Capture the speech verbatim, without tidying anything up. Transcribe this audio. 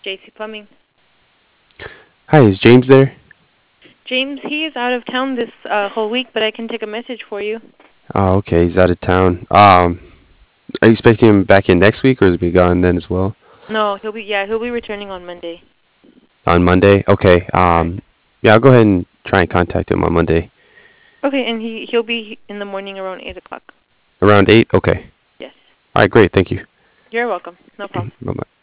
J C Plumbing. Hi, is James there? James, he is out of town this uh, whole week, but I can take a message for you. Oh, okay, he's out of town. Um, are you expecting him back in next week, or is he be gone then as well? No, he'll be yeah, he'll be returning on Monday. On Monday? Okay. Correct. Um, yeah, I'll go ahead and try and contact him on Monday. Okay, and he he'll be in the morning around eight o'clock. Around eight? Okay. Yes. All right, great. Thank you. You're welcome. No problem. Bye bye.